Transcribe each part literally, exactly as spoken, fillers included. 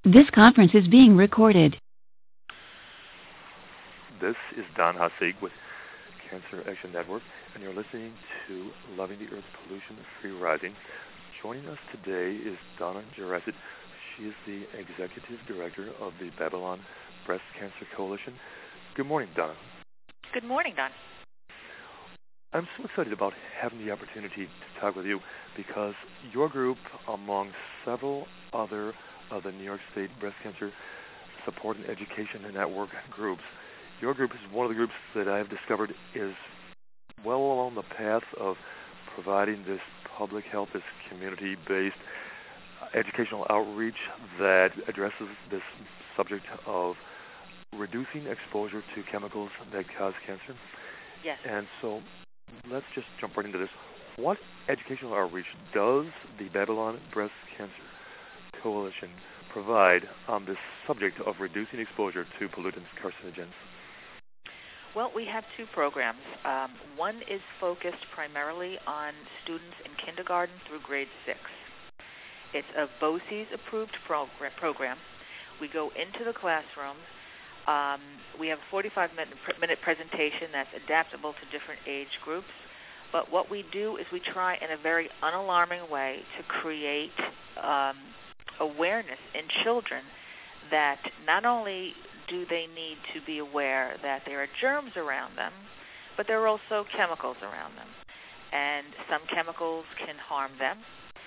This conference is being recorded. This is Don Hasig with Cancer Action Network, and you're listening to Loving the Earth Pollution Free Rising. Joining us today is Donna Jarasid. She is the Executive Director of the Babylon Breast Cancer Coalition. Good morning, Donna. Good morning, Don. I'm so excited about having the opportunity to talk with you because your group, among several other of the New York State Breast Cancer Support and Education Network groups, your group is one of the groups that I've discovered is well along the path of providing this public health, this community-based educational outreach that addresses this subject of reducing exposure to chemicals that cause cancer. Yes. And so let's just jump right into this. What educational outreach does the Babylon Breast Cancer Coalition provide on this subject of reducing exposure to pollutants, carcinogens? Well, we have two programs. Um, one is focused primarily on students in kindergarten through grade six. It's a BOCES approved progr- program. We go into the classrooms. Um, we have a forty-five minute presentation that's adaptable to different age groups. But what we do is we try in a very unalarming way to create um, awareness in children that not only do they need to be aware that there are germs around them, but there are also chemicals around them. And some chemicals can harm them.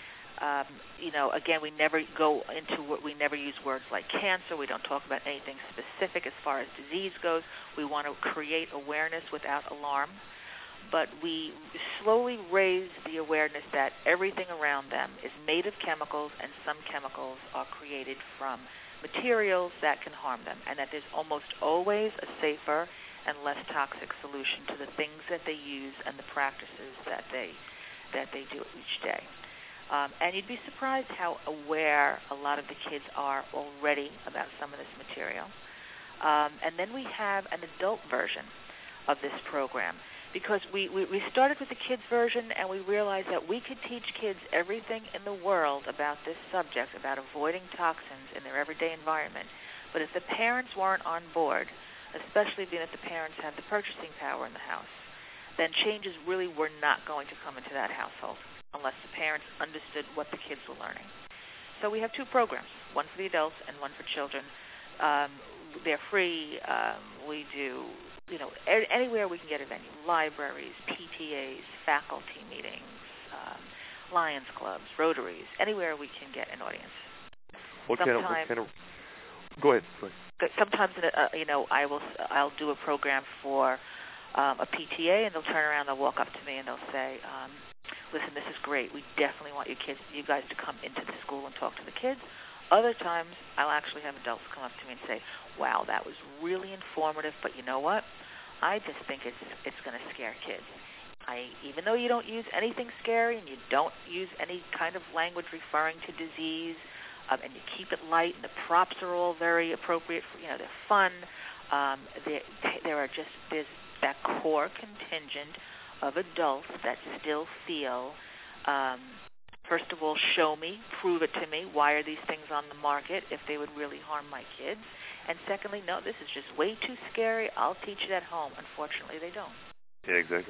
Um, you know, again, we never go into what we never use words like cancer. We don't talk about anything specific as far as disease goes. We want to create awareness without alarm. But we slowly raise the awareness that everything around them is made of chemicals, and some chemicals are created from materials that can harm them, and that there's almost always a safer and less toxic solution to the things that they use and the practices that they that they do each day. Um, and you'd be surprised how aware a lot of the kids are already about some of this material. Um, and then we have an adult version of this program, because we, we, we started with the kids version, and we realized that we could teach kids everything in the world about this subject, about avoiding toxins in their everyday environment. But if the parents weren't on board, especially being that the parents have the purchasing power in the house, then changes really were not going to come into that household unless the parents understood what the kids were learning. So we have two programs, one for the adults and one for children. Um, they're free. Um, we do, you know, anywhere we can get a venue, libraries, P T As, faculty meetings, um, Lions clubs, Rotaries, anywhere we can get an audience. What kind of, what kind of, go ahead. Go ahead. Sometimes, uh, you know, I will, I'll do a program for um, a P T A, and they'll turn around, they'll walk up to me, and they'll say, um, listen, this is great. We definitely want you kids, you guys to come into the school and talk to the kids. Other times, I'll actually have adults come up to me and say, wow, that was really informative, but you know what? I just think it's it's going to scare kids. I, even though you don't use anything scary and you don't use any kind of language referring to disease, um, and you keep it light, and the props are all very appropriate, for, you know, they're fun, um, there, there are just, there's that core contingent of adults that still feel, um, first of all, show me, prove it to me, why are these things on the market if they would really harm my kids? And secondly, no, this is just way too scary. I'll teach it at home. Unfortunately, they don't. Yeah, exactly.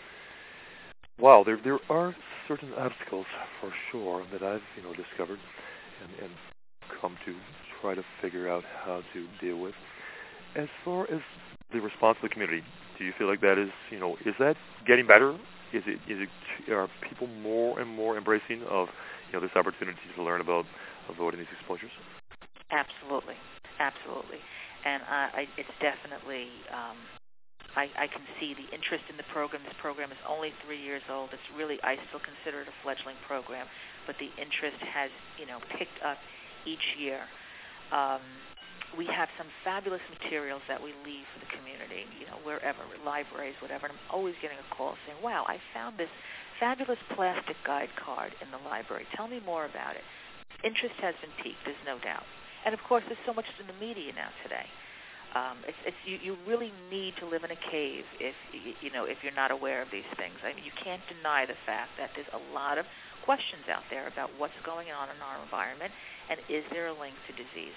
Wow, there there are certain obstacles for sure that I've you know discovered and, and come to try to figure out how to deal with. As far as the response of the community, do you feel like that is you know is that getting better? Is it is it are people more and more embracing of you know this opportunity to learn about avoiding these exposures? Absolutely. Absolutely, and uh, I, it's definitely, um, I, I can see the interest in the program. This program is only three years old. It's really, I still consider it a fledgling program, but the interest has, you know, picked up each year. Um, we have some fabulous materials that we leave for the community, you know, wherever, libraries, whatever, and I'm always getting a call saying, wow, I found this fabulous plastic guide card in the library. Tell me more about it. Interest has been piqued, there's no doubt. And, of course, there's so much in the media now today. Um, it's, it's you, you really need to live in a cave if you know if you're not aware of these things. I mean, you can't deny the fact that there's a lot of questions out there about what's going on in our environment, and is there a link to disease.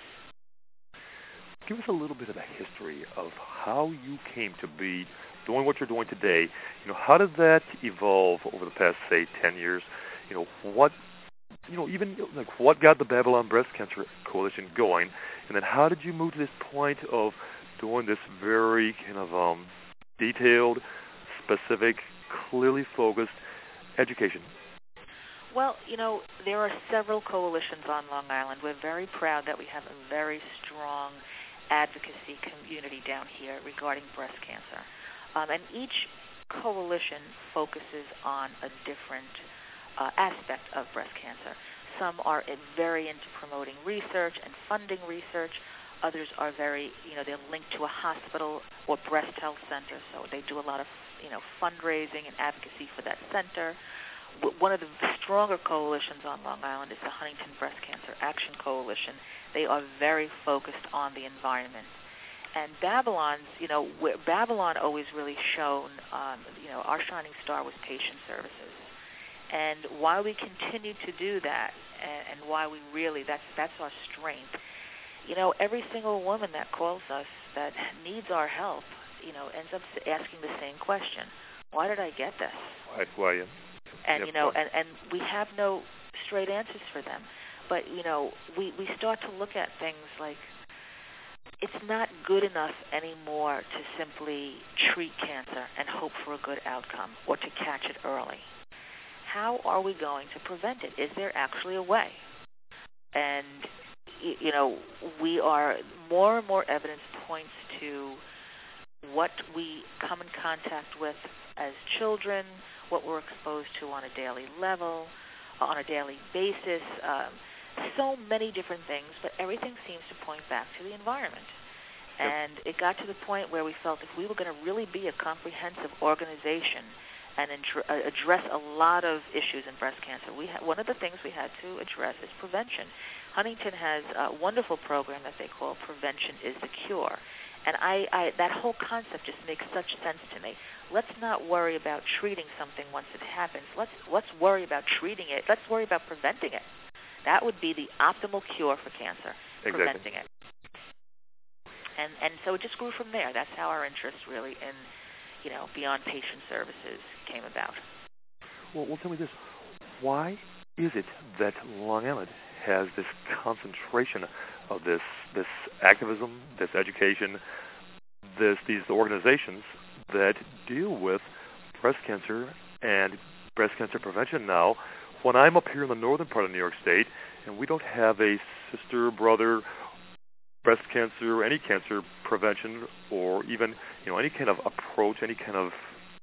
Give us a little bit of a history of how you came to be doing what you're doing today. You know, how did that evolve over the past, say, ten years? You know, what, you know, even like what got the Babylon Breast Cancer Coalition going, and then how did you move to this point of doing this very kind of um, detailed, specific, clearly focused education? Well, you know, there are several coalitions on Long Island. We're very proud that we have a very strong advocacy community down here regarding breast cancer. Um, and each coalition focuses on a different uh, aspect of breast cancer. Some are very into promoting research and funding research. Others are very, you know, they're linked to a hospital or breast health center, so they do a lot of, you know, fundraising and advocacy for that center. One of the stronger coalitions on Long Island is the Huntington Breast Cancer Action Coalition. They are very focused on the environment. And Babylon's, you know, Babylon always really shone, um, you know, our shining star was patient services. And why we continue to do that, and, and why we really, that's that's our strength. You know, every single woman that calls us that needs our help, you know, ends up asking the same question: why did I get this? Why? Why? Yeah. And yep. you know, and, and we have no straight answers for them. But you know, we we start to look at things like, it's not good enough anymore to simply treat cancer and hope for a good outcome or to catch it early. How are we going to prevent it? Is there actually a way? And, you know, we are, more and more evidence points to what we come in contact with as children, what we're exposed to on a daily level, on a daily basis, um, so many different things, but everything seems to point back to the environment. Yep. And it got to the point where we felt if we were going to really be a comprehensive organization and address a lot of issues in breast cancer, we ha- one of the things we had to address is prevention. Huntington has a wonderful program that they call Prevention is the Cure. And I, I, that whole concept just makes such sense to me. Let's not worry about treating something once it happens. Let's let's worry about treating it. Let's worry about preventing it. That would be the optimal cure for cancer, exactly. Preventing it. And and so it just grew from there. That's how our interest really in, you know, Beyond Patient Services came about. Well, well, tell me this. Why is it that Long Island has this concentration of this this activism, this education, this these organizations that deal with breast cancer and breast cancer prevention now, when I'm up here in the northern part of New York State and we don't have a sister, brother, breast cancer, any cancer prevention, or even, you know, any kind of approach, any kind of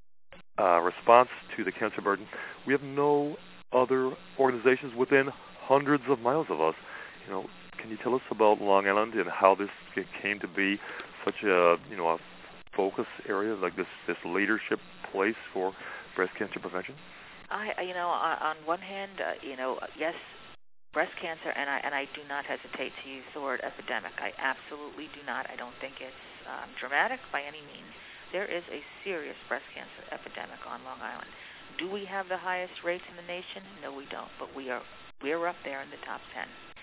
uh, response to the cancer burden, we have no other organizations within hundreds of miles of us. You know, can you tell us about Long Island and how this came to be such a, you know, a focus area, like this, this leadership place for breast cancer prevention? I, you know, on one hand, uh, you know, yes, breast cancer, and I and I do not hesitate to use the word epidemic. I absolutely do not. I don't think it's um, dramatic by any means. There is a serious breast cancer epidemic on Long Island. Do we have the highest rates in the nation? No, we don't. But we are we're up there in the top ten.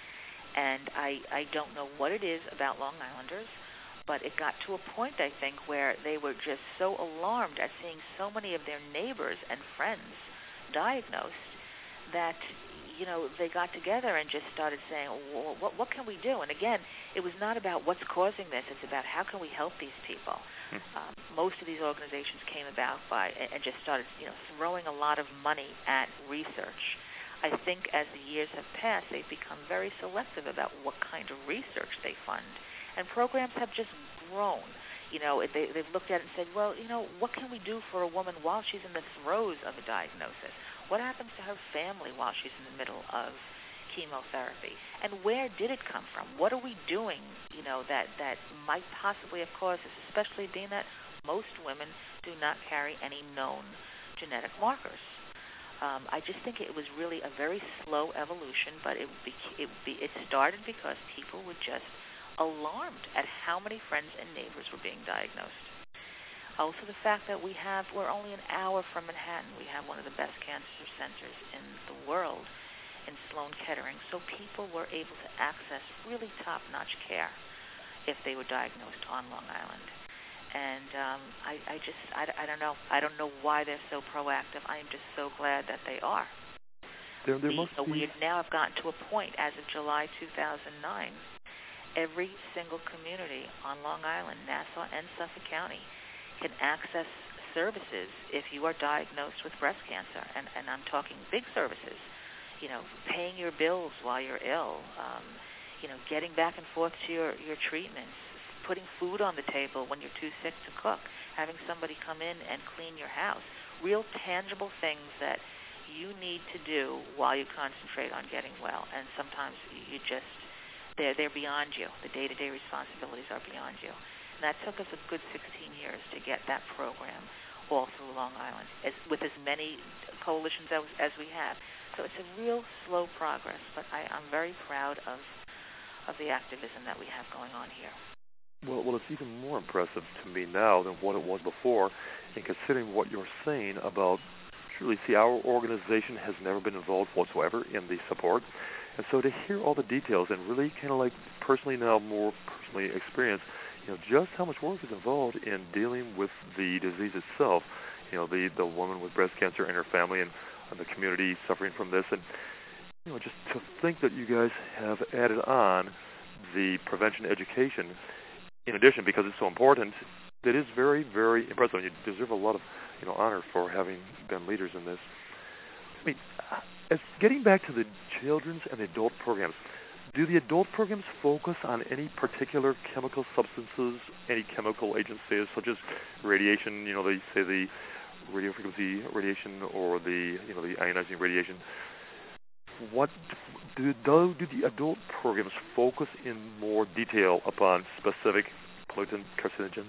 And I I don't know what it is about Long Islanders, but it got to a point, I think, where they were just so alarmed at seeing so many of their neighbors and friends diagnosed that, you know, they got together and just started saying, well, what, what can we do? And again, it was not about what's causing this. It's about how can we help these people. Hmm. Um, most of these organizations came about by and just started, you know, throwing a lot of money at research. I think as the years have passed, they've become very selective about what kind of research they fund. And programs have just grown. You know, they, they've looked at it and said, well, you know, what can we do for a woman while she's in the throes of a diagnosis? What happens to her family while she's in the middle of chemotherapy? And where did it come from? What are we doing, you know, that, that might possibly have caused this, especially being that most women do not carry any known genetic markers? Um, I just think it was really a very slow evolution, but it, be, it, be, it started because people were just alarmed at how many friends and neighbors were being diagnosed. Also the fact that we have, we're only an hour from Manhattan. We have one of the best cancer centers in the world in Sloan Kettering. So people were able to access really top-notch care if they were diagnosed on Long Island. And um, I, I just, I, I don't know. I don't know why they're so proactive. I am just so glad that they are. There, there we, must be... we now have gotten to a point, as of July two thousand nine, every single community on Long Island, Nassau and Suffolk County, can access services if you are diagnosed with breast cancer. And, and I'm talking big services, you know, paying your bills while you're ill, um, you know, getting back and forth to your, your treatments, putting food on the table when you're too sick to cook, having somebody come in and clean your house, real tangible things that you need to do while you concentrate on getting well. And sometimes you just, they're, they're beyond you. The day-to-day responsibilities are beyond you. And that took us a good sixteen years to get that program all through Long Island, as, with as many coalitions as, as we have. So it's a real slow progress, but I, I'm very proud of, of the activism that we have going on here. Well, well, it's even more impressive to me now than what it was before, in considering what you're saying about, truly, see, our organization has never been involved whatsoever in the support. And so to hear all the details and really kind of like personally now more personally experience, you know, just how much work is involved in dealing with the disease itself, you know, the, the woman with breast cancer and her family and, and the community suffering from this. And, you know, just to think that you guys have added on the prevention education in addition, because it's so important, it is very, very impressive. You deserve a lot of, you know, honor for having been leaders in this. I mean, as getting back to the children's and the adult programs, do the adult programs focus on any particular chemical substances, any chemical agencies, such as radiation? You know, they say the radio frequency radiation or the, you know, the ionizing radiation. What do, do, do the adult programs focus in more detail upon specific pollutant carcinogens?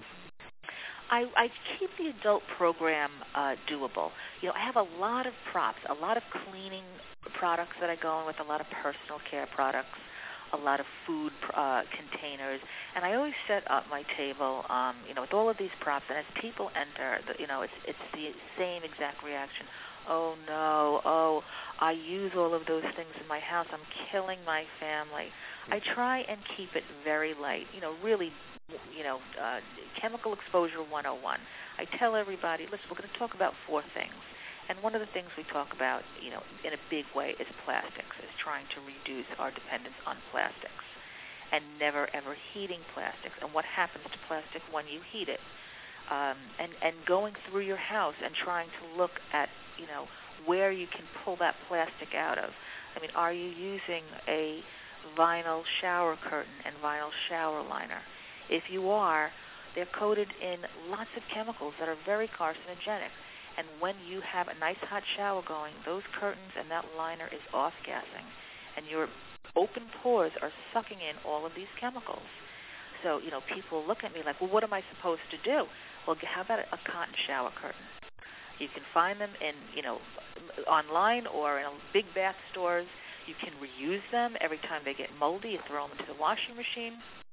I, I keep the adult program uh, doable. You know, I have a lot of props, a lot of cleaning products that I go in with, a lot of personal care products, a lot of food uh, containers, and I always set up my table, um, you know, with all of these props. And as people enter, the, you know, it's it's the same exact reaction. Oh no, oh, I use all of those things in my house. I'm killing my family. I try and keep it very light, you know, really, you know, uh, chemical exposure one oh one. I tell everybody, listen, we're going to talk about four things. And one of the things we talk about, you know, in a big way is plastics, is trying to reduce our dependence on plastics and never, ever heating plastics and what happens to plastic when you heat it. Um, and, and going through your house and trying to look at, you know, where you can pull that plastic out of. I mean, are you using a vinyl shower curtain and vinyl shower liner? If you are, they're coated in lots of chemicals that are very carcinogenic. And when you have a nice hot shower going, those curtains and that liner is off-gassing, and your open pores are sucking in all of these chemicals. So, you know, people look at me like, well, what am I supposed to do? Well, how about a cotton shower curtain? You can find them in, you know, online or in big bath stores. You can reuse them. Every time they get moldy, you throw them into the washing machine,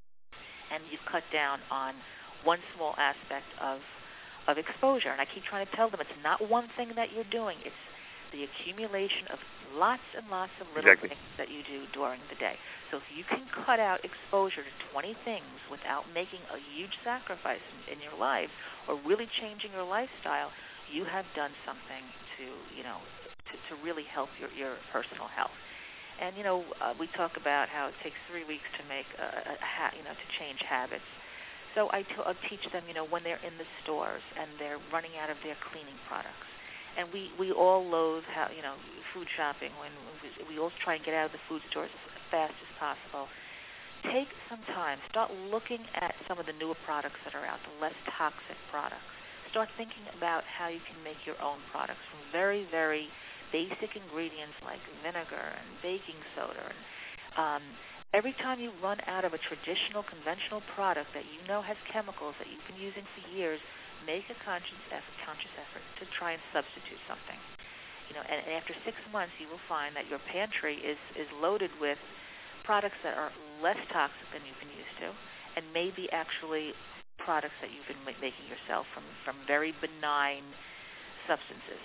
and you've cut down on one small aspect of of exposure. And I keep trying to tell them it's not one thing that you're doing. It's the accumulation of lots and lots of little exactly. things that you do during the day. So if you can cut out exposure to twenty things without making a huge sacrifice in, in your life or really changing your lifestyle, you have done something to, you know, to, to really help your, your personal health. And, you know, uh, we talk about how it takes three weeks to make a, a, a ha- you know, to change habits. So I, t- I teach them, you know, when they're in the stores and they're running out of their cleaning products. And we, we all loathe how, you know, food shopping. When we, we all try and get out of the food stores as fast as possible. Take some time. Start looking at some of the newer products that are out, the less toxic products. Start thinking about how you can make your own products from very, very basic ingredients like vinegar and baking soda. And um, every time you run out of a traditional, conventional product that you know has chemicals that you've been using for years, make a conscious effort, conscious effort to try and substitute something. You know, and, and after six months, you will find that your pantry is, is loaded with products that are less toxic than you've been used to, and maybe actually products that you've been ma- making yourself from, from very benign substances.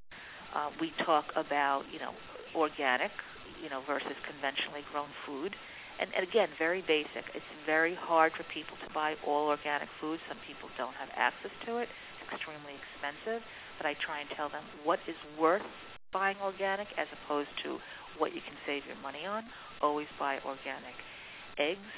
Uh, we talk about, you know, organic, you know, versus conventionally grown food. And, and again, very basic. It's very hard for people to buy all organic food. Some people don't have access to it. It's extremely expensive. But I try and tell them what is worth buying organic as opposed to what you can save your money on. Always buy organic. Eggs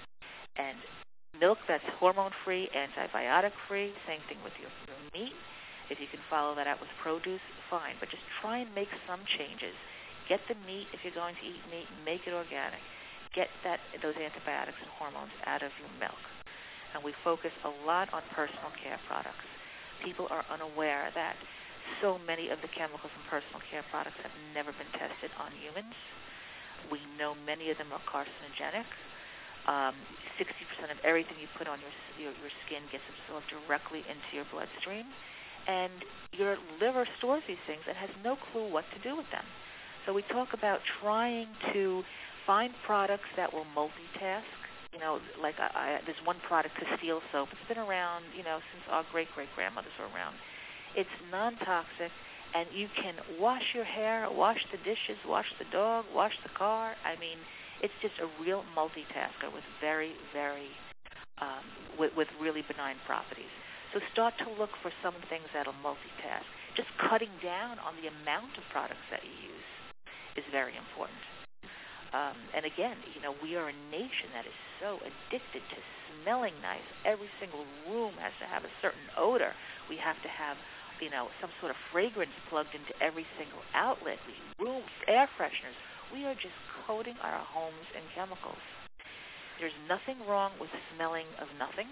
and milk that's hormone-free, antibiotic-free. Same thing with your, your meat. If you can follow that out with produce, fine. But just try and make some changes. Get the meat, if you're going to eat meat, make it organic. Get that those antibiotics and hormones out of your milk. And we focus a lot on personal care products. People are unaware that so many of the chemicals in personal care products have never been tested on humans. We know many of them are carcinogenic. Um, sixty percent of everything you put on your, your your skin gets absorbed directly into your bloodstream. And your liver stores these things and has no clue what to do with them. So we talk about trying to find products that will multitask. You know, like I, I, there's one product, Castile soap. It's been around, you know, since our great-great-grandmothers were around. It's non-toxic, and you can wash your hair, wash the dishes, wash the dog, wash the car. I mean, it's just a real multitasker with very, very, um, with, with really benign properties. So start to look for some things that'll multitask. Just cutting down on the amount of products that you use is very important. Um, and again, you know, we are a nation that is so addicted to smelling nice. Every single room has to have a certain odor. We have to have, you know, some sort of fragrance plugged into every single outlet. We rooms, air fresheners. We are just coating our homes in chemicals. There's nothing wrong with smelling of nothing.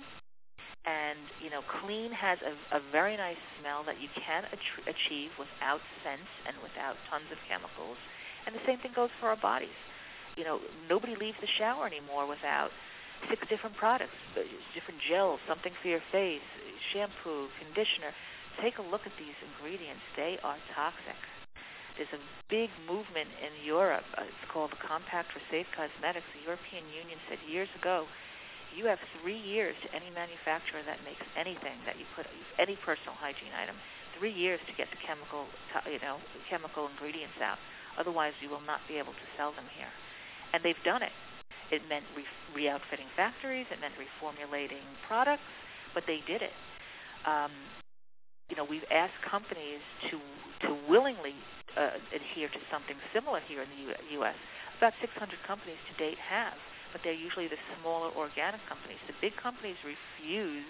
And, you know, clean has a, a very nice smell that you can ach- achieve without scents and without tons of chemicals. And the same thing goes for our bodies. You know, nobody leaves the shower anymore without six different products, different gels, something for your face, shampoo, conditioner. Take a look at these ingredients. They are toxic. There's a big movement in Europe. Uh, it's called the Compact for Safe Cosmetics. The European Union said years ago, you have three years to any manufacturer that makes anything that you put, any personal hygiene item, three years to get the chemical, you know, chemical ingredients out. Otherwise, you will not be able to sell them here. And they've done it. It meant re- re-outfitting factories. It meant reformulating products, but they did it. Um, you know, we've asked companies to to willingly uh, adhere to something similar here in the U- U.S. About six hundred companies to date have, but they're usually the smaller organic companies. The big companies refuse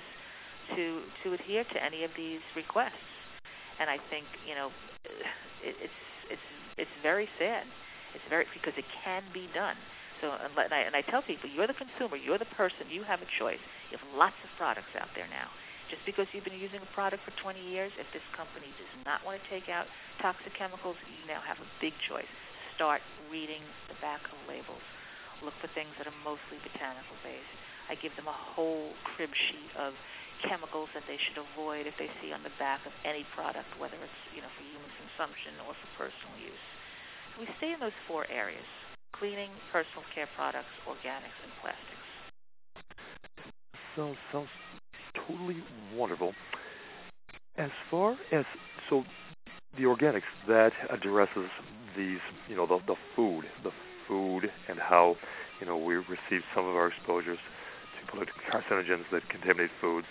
to to adhere to any of these requests, and I think, you know, it, it's it's it's very sad. It's very, because it can be done. So, and I, and I tell people, you're the consumer, you're the person, you have a choice. You have lots of products out there now. Just because you've been using a product for twenty years, if this company does not want to take out toxic chemicals, you now have a big choice. Start reading the back of labels. Look for things that are mostly botanical based. I give them a whole crib sheet of chemicals that they should avoid if they see on the back of any product, whether it's, you know, for human consumption or for personal use. We stay in those four areas: cleaning, personal care products, organics, and plastics. So, sounds totally wonderful. As far as, so the organics, that addresses these, you know, the, the food, the food and how, you know, we receive some of our exposures to polluting carcinogens that contaminate foods.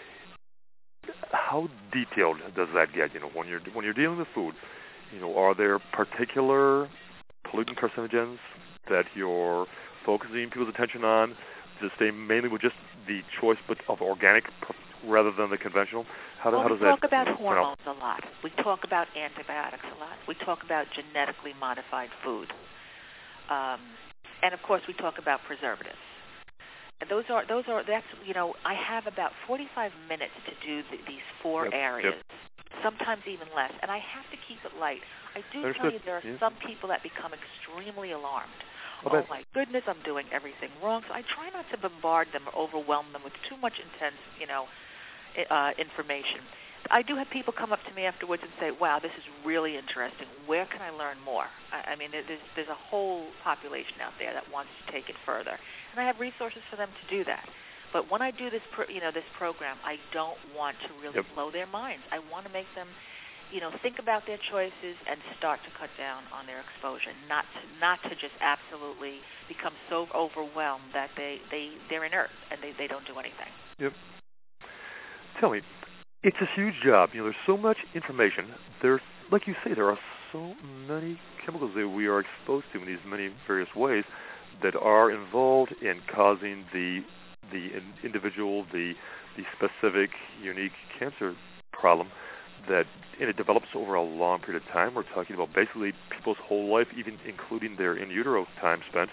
How detailed does that get? You know, when you're when you're dealing with food, you know, are there particular pollutant carcinogens that you're focusing people's attention on to stay mainly with just the choice of organic rather than the conventional? How, well, how does we talk that, about you know, hormones a lot. We talk about antibiotics a lot. We talk about genetically modified food. Um, and, of course, we talk about preservatives. And those are, those are, that's, you know, I have about forty-five minutes to do the, these four yep, areas. Yep. Sometimes even less, and I have to keep it light. I do Understood. tell you there are yeah. some people that become extremely alarmed. I'll oh, bet. my goodness, I'm doing everything wrong. So I try not to bombard them or overwhelm them with too much intense, you know, uh, information. I do have people come up to me afterwards and say, wow, this is really interesting. Where can I learn more? I, I mean, there's, there's a whole population out there that wants to take it further. And I have resources for them to do that. But when I do this, pro, you know, this program, I don't want to really Yep. blow their minds. I want to make them, you know, think about their choices and start to cut down on their exposure, not to, not to just absolutely become so overwhelmed that they, they, they're inert and they, they don't do anything. Yep. Tell me, it's a huge job. You know, there's so much information. There's, like you say, there are so many chemicals that we are exposed to in these many various ways that are involved in causing the the individual, the the specific, unique cancer problem that, and it develops over a long period of time. We're talking about basically people's whole life, even including their in utero time spent.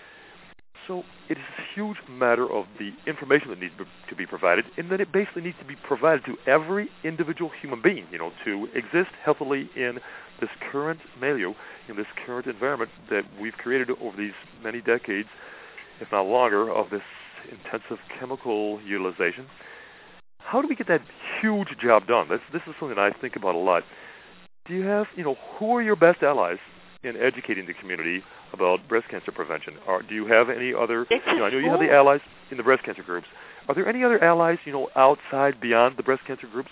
So it is a huge matter of the information that needs to be provided, and then it basically needs to be provided to every individual human being, you know, to exist healthily in this current milieu, in this current environment that we've created over these many decades, if not longer, of this intensive chemical utilization. How do we get that huge job done? This, this is something I think about a lot. Do you have, you know, who are your best allies in educating the community about breast cancer prevention? Or do you have any other, you know, I know you have the allies in the breast cancer groups. Are there any other allies, you know, outside, beyond the breast cancer groups?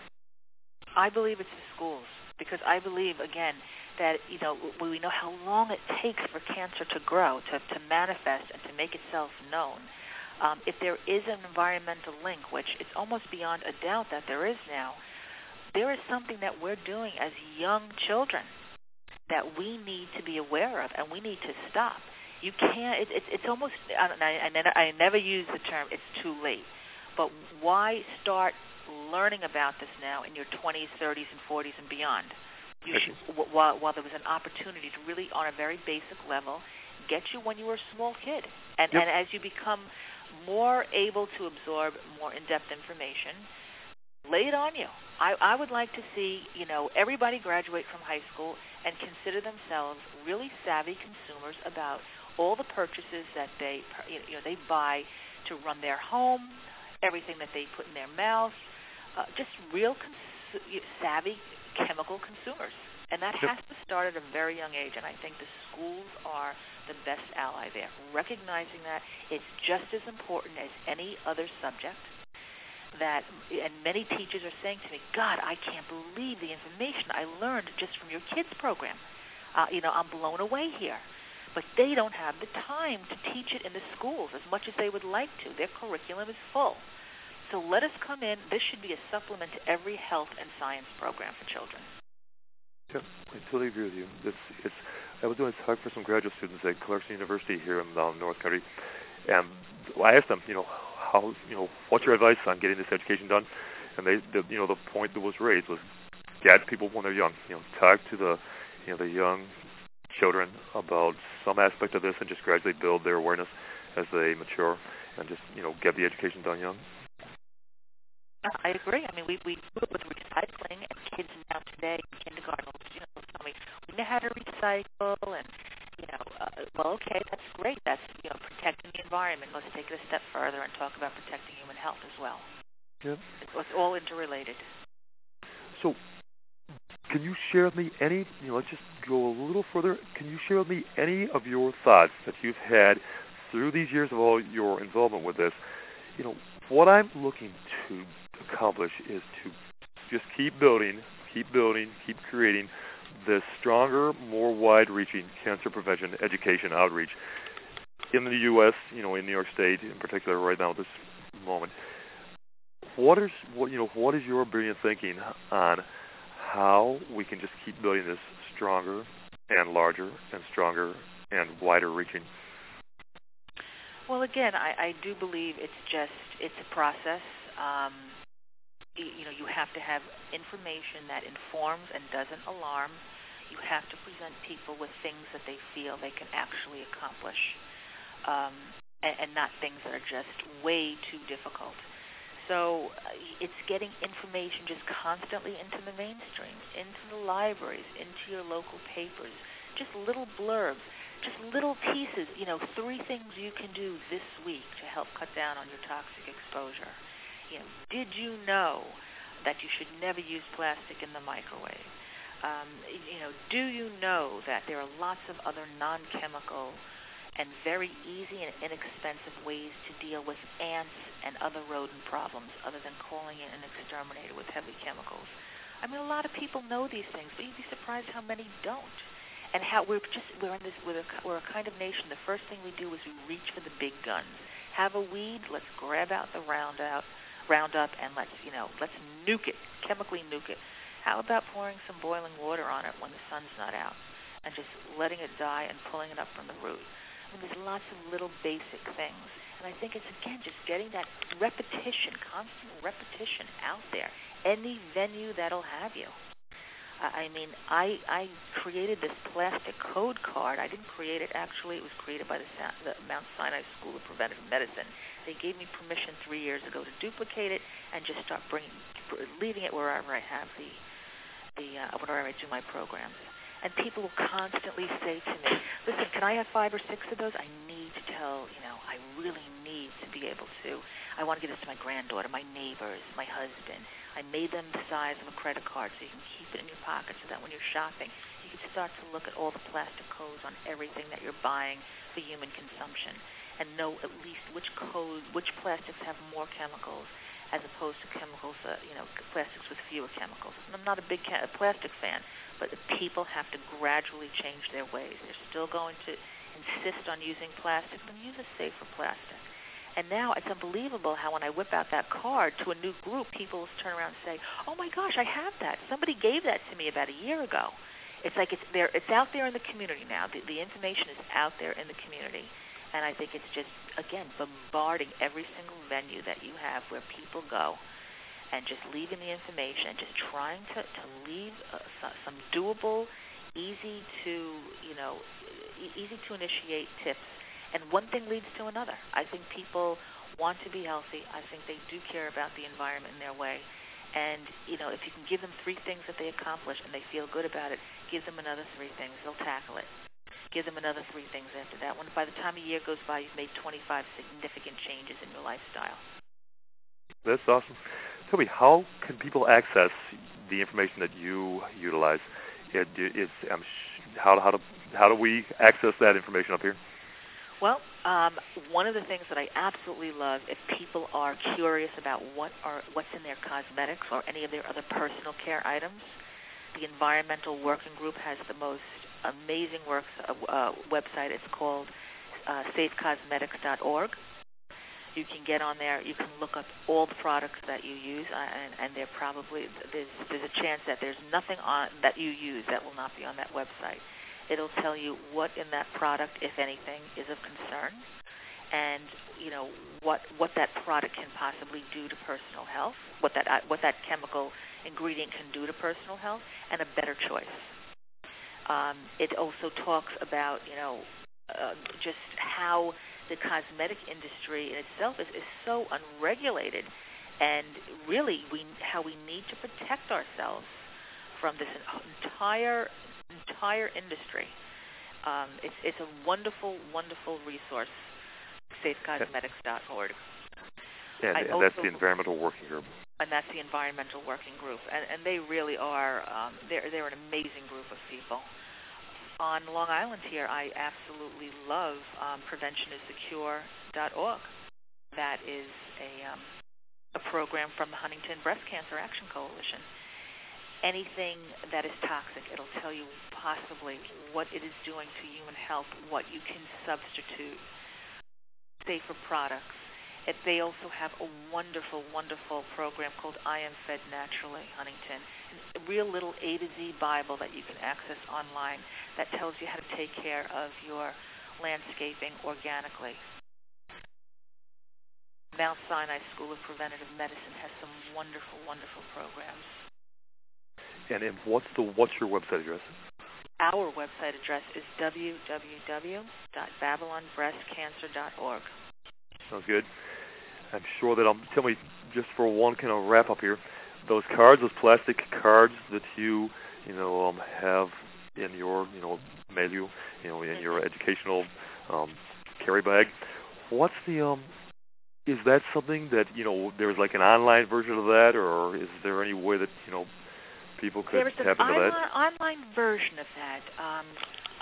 I believe it's the schools, because I believe, again, that, you know, we know how long it takes for cancer to grow, to, to manifest, and to make itself known. Um, if there is an environmental link, which it's almost beyond a doubt that there is now, there is something that we're doing as young children that we need to be aware of, and we need to stop. You can't, it, it, it's almost, I, I, never, I never use the term, it's too late. But why start learning about this now in your twenties, thirties, and forties and beyond? You should, while, while there was an opportunity to really, on a very basic level, get you when you were a small kid. And, yep. and as you become more able to absorb more in-depth information, lay it on you. I, I would like to see, you know, everybody graduate from high school and consider themselves really savvy consumers about all the purchases that they, you know, they buy to run their home, everything that they put in their mouth, uh, just real cons- savvy chemical consumers. And that has to start at a very young age, and I think the schools are the best ally there, recognizing that it's just as important as any other subject. That, and many teachers are saying to me, God, I can't believe the information I learned just from your kids' program. Uh, you know, I'm blown away here. But they don't have the time to teach it in the schools as much as they would like to. Their curriculum is full. So let us come in. This should be a supplement to every health and science program for children. Yeah, I totally agree with you. It's, it's, I was doing a talk for some graduate students at Clarkson University here in the North Country, and I asked them, you know, how, you know, what's your advice on getting this education done? And they, the, you know, the point that was raised was get people when they're young. You know, talk to the, you know, the young children about some aspect of this, and just gradually build their awareness as they mature, and just, you know, get the education done young. I agree. I mean, we we do it with recycling, and kids now today in kindergarten, you know, tell me we know how to recycle, and you know, uh, well, okay, that's great. That's, you know, protecting the environment. Let's take it a step further and talk about protecting human health as well. Yeah, it's, it's all interrelated. So, can you share with me any? You know, let's just go a little further. Can you share with me any of your thoughts that you've had through these years of all your involvement with this? You know, what I'm looking to accomplish is to just keep building, keep building, keep creating this stronger, more wide-reaching cancer prevention education outreach in the U S, you know, in New York State in particular right now at this moment. What is, what, you know, what is your brilliant thinking on how we can just keep building this stronger and larger and stronger and wider-reaching? Well, again, I, I do believe it's just, it's a process. Um, you know, you have to have information that informs and doesn't alarm. You have to present people with things that they feel they can actually accomplish, um, and, and not things that are just way too difficult. So uh, it's getting information just constantly into the mainstream, into the libraries, into your local papers, just little blurbs, just little pieces, you know, three things you can do this week to help cut down on your toxic exposure. You know, did you know that you should never use plastic in the microwave? Um, you know, do you know that there are lots of other non-chemical and very easy and inexpensive ways to deal with ants and other rodent problems other than calling in an exterminator with heavy chemicals. I mean, a lot of people know these things, but you'd be surprised how many don't. And how we're just we're in this we're a, we're a kind of nation. The first thing we do is we reach for the big guns. Have a weed, let's grab out the Roundup, Roundup, and let's you know let's nuke it, chemically nuke it. How about pouring some boiling water on it when the sun's not out, and just letting it die and pulling it up from the root? I mean, there's lots of little basic things, and I think it's again just getting that repetition, constant repetition out there. Any venue that'll have you. I mean, I I created this plastic code card. I didn't create it, actually. It was created by the, Sa- the Mount Sinai School of Preventive Medicine. They gave me permission three years ago to duplicate it and just start bringing, leaving it wherever I have the, the uh, wherever I do my programs. And people will constantly say to me, listen, can I have five or six of those? I need to tell, you know, I really need to be able to. I want to give this to my granddaughter, my neighbors, my husband. I made them the size of a credit card so you can keep it in your pocket so that when you're shopping, you can start to look at all the plastic codes on everything that you're buying for human consumption and know at least which code, which plastics have more chemicals as opposed to chemicals, uh, you know, plastics with fewer chemicals. And I'm not a big ca- plastic fan, but the people have to gradually change their ways. They're still going to insist on using plastic, then use a safer plastic. And now it's unbelievable how when I whip out that card to a new group, people will turn around and say, oh, my gosh, I have that. Somebody gave that to me about a year ago. It's like it's there. It's out there in the community now. The, the information is out there in the community. And I think it's just, again, bombarding every single venue that you have where people go and just leaving the information and just trying to, to leave uh, some doable, easy to, you know, e- easy to initiate tips. And one thing leads to another. I think people want to be healthy. I think they do care about the environment in their way. And, you know, if you can give them three things that they accomplish and they feel good about it, give them another three things. They'll tackle it. Give them another three things after that. When by the time a year goes by, you've made twenty-five significant changes in your lifestyle. That's awesome. Tell me, how can people access the information that you utilize? It, it's, um, how, how, do, how do we access that information up here? Well, um, one of the things that I absolutely love, if people are curious about what are what's in their cosmetics or any of their other personal care items, the Environmental Working Group has the most amazing works uh, uh, website. It's called uh, safe cosmetics dot org. You can get on there. You can look up all the products that you use, uh, and, and they're probably there's there's a chance that there's nothing on that you use that will not be on that website. It'll tell you what in that product, if anything, is of concern, and you know what what that product can possibly do to personal health, what that what that chemical ingredient can do to personal health, and a better choice. Um, it also talks about you know uh, just how the cosmetic industry in itself is, is so unregulated, and really we how we need to protect ourselves from this entire entire industry. Um, it's it's a wonderful, wonderful resource, safe cosmetics dot org. And, and that's the Environmental Working Group. And that's the Environmental Working Group. And, and they really are, um, they're, they're an amazing group of people. On Long Island here, I absolutely love um, prevention is secure dot org. That is a, um, a program from the Huntington Breast Cancer Action Coalition. Anything that is toxic, it'll tell you possibly what it is doing to human health, what you can substitute, safer products. It, they also have a wonderful, wonderful program called I Am Fed Naturally, Huntington, a real little A to Z Bible that you can access online that tells you how to take care of your landscaping organically. Mount Sinai School of Preventive Medicine has some wonderful, wonderful programs. And, and what's the what's your website address? Our website address is w w w dot babylon breast cancer dot org. Sounds good. I'm sure that, um, tell me, just for one kind of wrap up here, those cards, those plastic cards that you, you know, um, have in your, you know, menu, you know, in your educational um, carry bag, what's the, um, is that something that, you know, there's like an online version of that, or is there any way that, you know, people could There's tap an into online, that? online version of that. Um,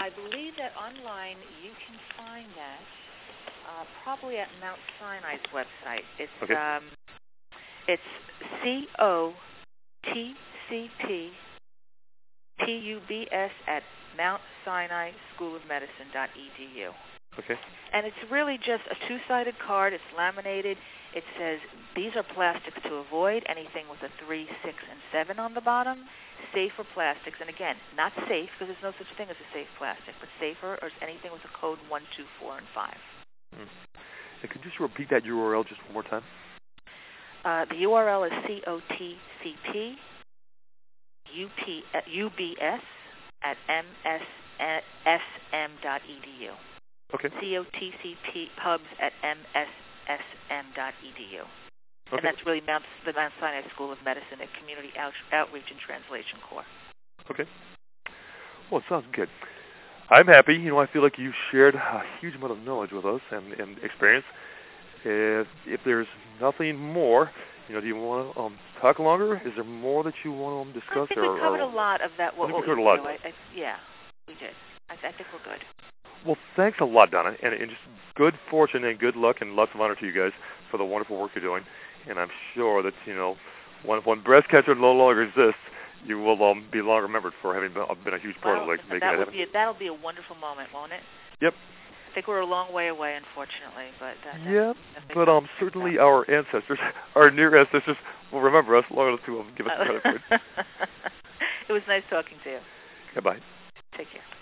I believe that online you can find that uh, probably at Mount Sinai's website. It's okay. um, it's C O T C P P U B S at Mount Sinai School of Medicine dot E D U. Okay. And it's really just a two-sided card. It's laminated. It says these are plastics to avoid, anything with a three, six, and seven on the bottom. Safer plastics, and again, not safe because there's no such thing as a safe plastic, but safer or anything with a code one, two, four, and five. Mm. And could you just repeat that U R L just one more time? Uh, the U R L is C O T C P U B S at M S M dot E D U. Okay. C O T C P pubs at M S S M dot E D U. Okay. And that's really Mount, the Mount Sinai School of Medicine and Community Out, Outreach and Translation Corps. Okay. Well, it sounds good. I'm happy. You know, I feel like you shared a huge amount of knowledge with us and, and experience. If, if there's nothing more, you know, do you want to um, talk longer? Is there more that you want to discuss? I think or, we covered or, a lot of that. What, I think what we covered we a lot. do. I, I, yeah, we did. I, I think we're good. Well, thanks a lot, Donna, and, and just good fortune and good luck and lots of honor to you guys for the wonderful work you're doing. And I'm sure that, you know, when, when Breast Cancer no longer exists, you will um, be long remembered for having been, been a huge part well, of like making that that will happen. Be a, that'll be a wonderful moment, won't it? Yep. I think we're a long way away, unfortunately, but that, yeah, that but um, certainly our ancestors, our near ancestors, will remember us long enough to um, give us credit for it. It was nice talking to you. Goodbye. Take care.